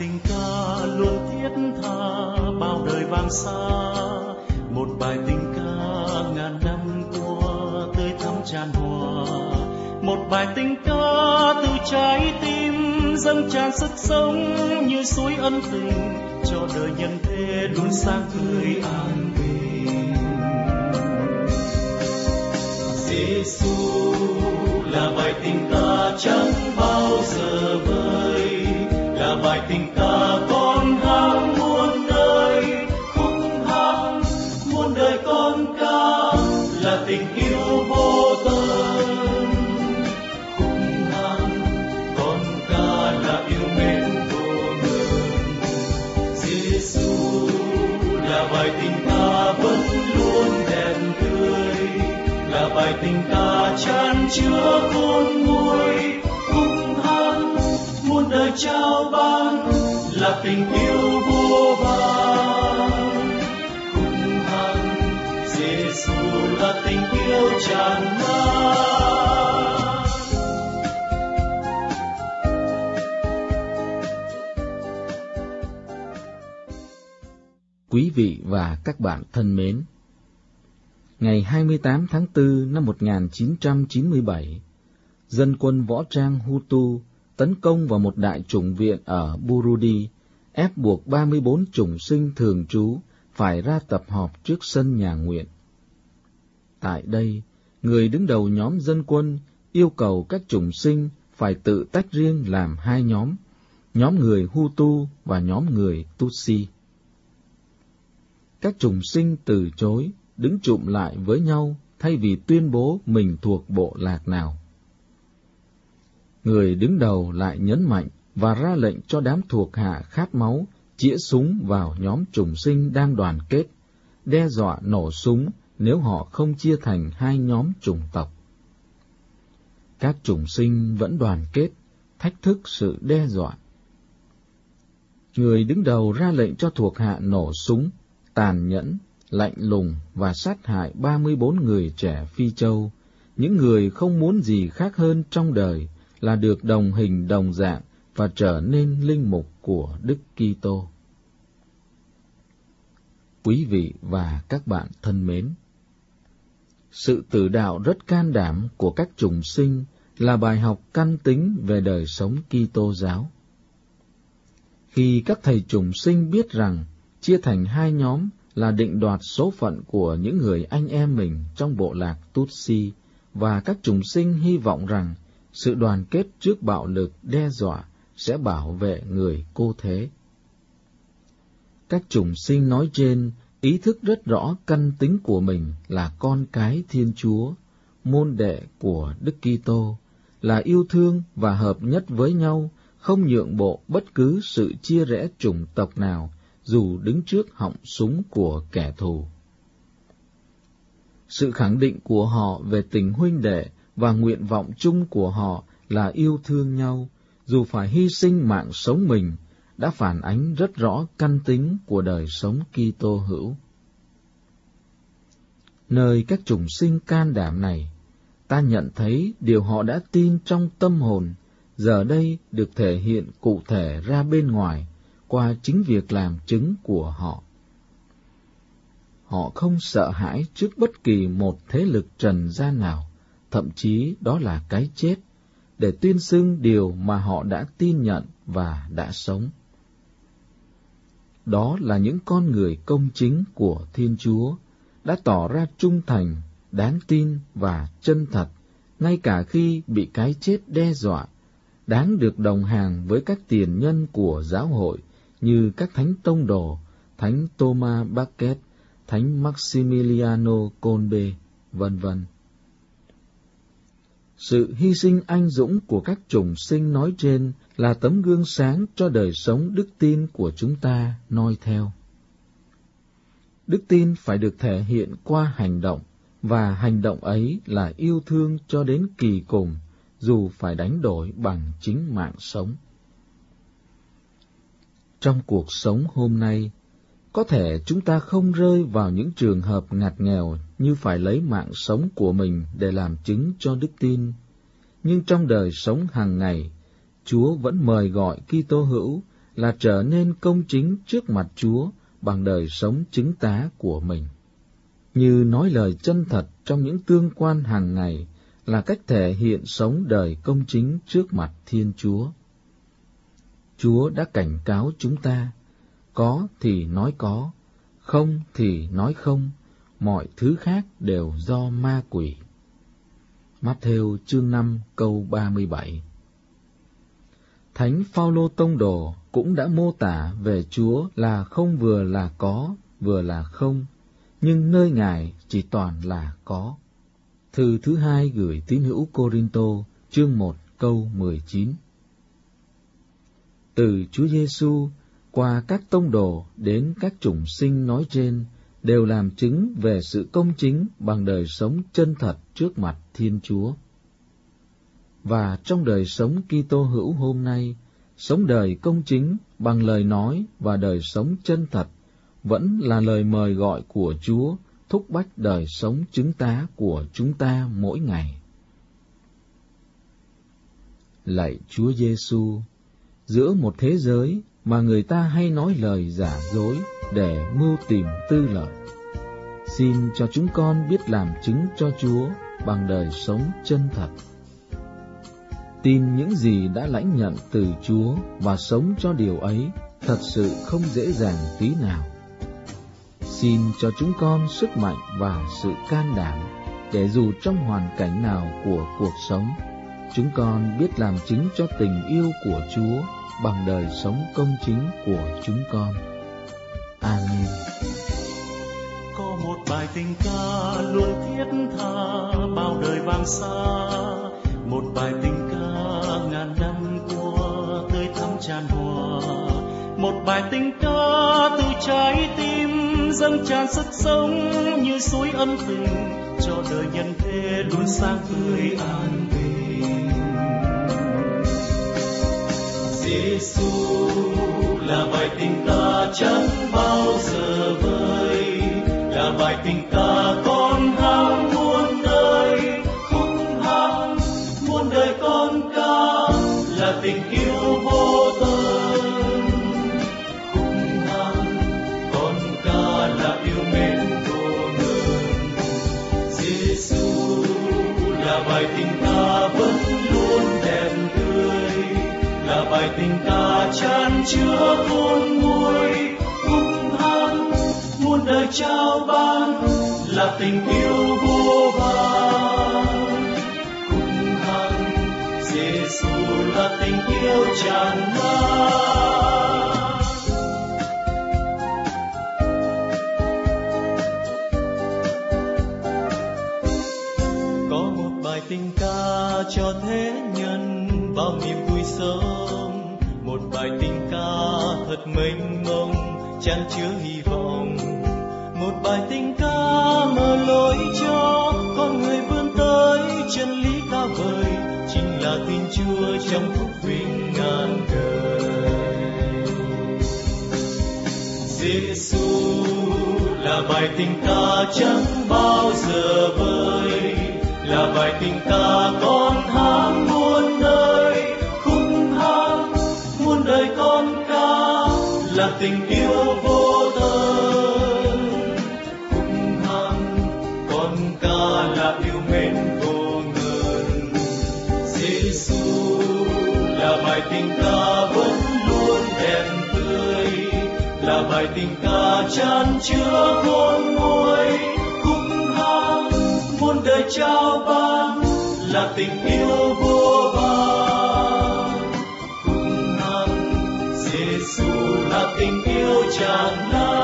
tình ca luôn thiết tha bao đời vang xa, một bài tình ca ngàn năm qua tươi thắm tràn hòa, một bài tình ca từ trái tim dâng tràn sức sống như suối ân tình cho đời nhân thế luôn sáng tươi an bình. Giêsu là bài tình ca chẳng bao giờ vơi, là bài tình ca con hát muôn đời, khúc hát muôn đời con ca là tình yêu vô tận. Khúc hát con ca là yêu mến vô ngần. Giêsu là bài tình ca vẫn luôn đẹp tươi, là bài tình ca chan chứa khôn nguôi. Khúc hát muôn đời trao ban là tình yêu vô vàn. Khúc hát Giêsu là tình yêu tràn lan. Quý vị và các bạn thân mến, ngày 28 tháng 4 năm 1997, dân quân võ trang Hutu tấn công vào một đại chủng viện ở Burundi, ép buộc 34 chủng sinh thường trú phải ra tập họp trước sân nhà nguyện. Tại đây, người đứng đầu nhóm dân quân yêu cầu các chủng sinh phải tự tách riêng làm hai nhóm người Hutu và nhóm người Tutsi. Các chủng sinh từ chối, đứng chụm lại với nhau thay vì tuyên bố mình thuộc bộ lạc nào. Người đứng đầu lại nhấn mạnh và ra lệnh cho đám thuộc hạ khát máu chĩa súng vào nhóm chủng sinh đang đoàn kết, đe dọa nổ súng nếu họ không chia thành hai nhóm chủng tộc. Các chủng sinh vẫn đoàn kết, thách thức sự đe dọa. Người đứng đầu ra lệnh cho thuộc hạ nổ súng, tàn nhẫn, lạnh lùng và sát hại 34 người trẻ Phi Châu, những người không muốn gì khác hơn trong đời là được đồng hình đồng dạng và trở nên linh mục của Đức Kitô. Quý vị và các bạn thân mến, sự tử đạo rất can đảm của các chủng sinh là bài học căn tính về đời sống Kitô giáo. Khi các thầy chủng sinh biết rằng chia thành hai nhóm là định đoạt số phận của những người anh em mình trong bộ lạc Tutsi, và các chủng sinh hy vọng rằng sự đoàn kết trước bạo lực đe dọa sẽ bảo vệ người cô thế. Các chủng sinh nói trên ý thức rất rõ căn tính của mình là con cái Thiên Chúa, môn đệ của Đức Kitô, là yêu thương và hợp nhất với nhau, không nhượng bộ bất cứ sự chia rẽ chủng tộc nào, dù đứng trước họng súng của kẻ thù. Sự khẳng định của họ về tình huynh đệ và nguyện vọng chung của họ là yêu thương nhau, dù phải hy sinh mạng sống mình, đã phản ánh rất rõ căn tính của đời sống Kitô hữu. Nơi các chủng sinh can đảm này, ta nhận thấy điều họ đã tin trong tâm hồn, giờ đây được thể hiện cụ thể ra bên ngoài, qua chính việc làm chứng của họ. Họ không sợ hãi trước bất kỳ một thế lực trần gian nào, thậm chí đó là cái chết, để tuyên xưng điều mà họ đã tin nhận và đã sống. Đó là những con người công chính của Thiên Chúa, đã tỏ ra trung thành, đáng tin và chân thật, ngay cả khi bị cái chết đe dọa, đáng được đồng hàng với các tiền nhân của giáo hội như các thánh tông đồ, thánh Thomas Becket, thánh Maximiliano Kolbe, vân vân. Sự hy sinh anh dũng của các chủng sinh nói trên là tấm gương sáng cho đời sống đức tin của chúng ta noi theo. Đức tin phải được thể hiện qua hành động, và hành động ấy là yêu thương cho đến kỳ cùng, dù phải đánh đổi bằng chính mạng sống. Trong cuộc sống hôm nay, có thể chúng ta không rơi vào những trường hợp ngặt nghèo như phải lấy mạng sống của mình để làm chứng cho đức tin, nhưng trong đời sống hàng ngày, Chúa vẫn mời gọi Kitô hữu là trở nên công chính trước mặt Chúa bằng đời sống chứng tá của mình. Như nói lời chân thật trong những tương quan hàng ngày là cách thể hiện sống đời công chính trước mặt Thiên Chúa. Chúa đã cảnh cáo chúng ta, có thì nói có, không thì nói không, mọi thứ khác đều do ma quỷ. Mát-thêu chương 5 câu 37. Thánh Phao-lô tông đồ cũng đã mô tả về Chúa là không vừa là có, vừa là không, nhưng nơi Ngài chỉ toàn là có. Thư thứ 2 gửi tín hữu Cô-rinh-tô, chương 1 câu 19. Từ Chúa Giêsu qua các tông đồ đến các chủng sinh nói trên đều làm chứng về sự công chính bằng đời sống chân thật trước mặt Thiên Chúa. Và trong đời sống Kitô hữu hôm nay, sống đời công chính bằng lời nói và đời sống chân thật vẫn là lời mời gọi của Chúa, thúc bách đời sống chứng tá của chúng ta mỗi ngày. Lạy Chúa Giêsu, giữa một thế giới mà người ta hay nói lời giả dối để mưu tìm tư lợi, xin cho chúng con biết làm chứng cho Chúa bằng đời sống chân thật. Tin những gì đã lãnh nhận từ Chúa và sống cho điều ấy thật sự không dễ dàng tí nào. Xin cho chúng con sức mạnh và sự can đảm để dù trong hoàn cảnh nào của cuộc sống, chúng con biết làm chứng cho tình yêu của Chúa bằng đời sống công chính của chúng con. Amen. Có một bài tình ca luôn thiết tha bao đời vang xa, một bài tình ca ngàn năm qua tươi thắm tràn hòa, một bài tình ca từ trái tim dâng tràn sức sống như suối ân tình cho đời nhân thế luôn sáng tươi an bình. Giêsu là bài tình ca chẳng bao giờ vơi, là bài tình ca con hát muôn nơi, khúc hát muôn đời con ca là tình yêu vô tận. Khúc hát con ca là yêu mến vô ngần. Giêsu là bài tình ca vẫn luôn đẹp tươi, là bài tình ca chan chứa khôn nguôi. Khúc hát muôn đời trao ban là tình yêu vô vàn. Khúc hát Giêsu là tình yêu tràn lan. Có một bài tình ca cho thế nhân bao niềm vui sống, một bài tình ca thật mênh mông chan chứa hy vọng, một bài tình ca mở lối cho con người vươn tới chân lý cao vời, chính là tin Chúa trong phúc vinh ngàn đời. Giêsu là bài tình ca chẳng bao giờ vơi, là bài tình ca con hát muôn nơi. Khúc hát muôn đời con ca là tình yêu vô tận. Khúc hát con ca là yêu mến vô ngần. Giêsu là bài tình ca vẫn luôn đẹp tươi, là bài tình ca chan chứa khôn nguôi. Khúc hát muôn đời trao ban là tình yêu vô vàn. Khúc hát Giêsu là tình yêu tràn lan.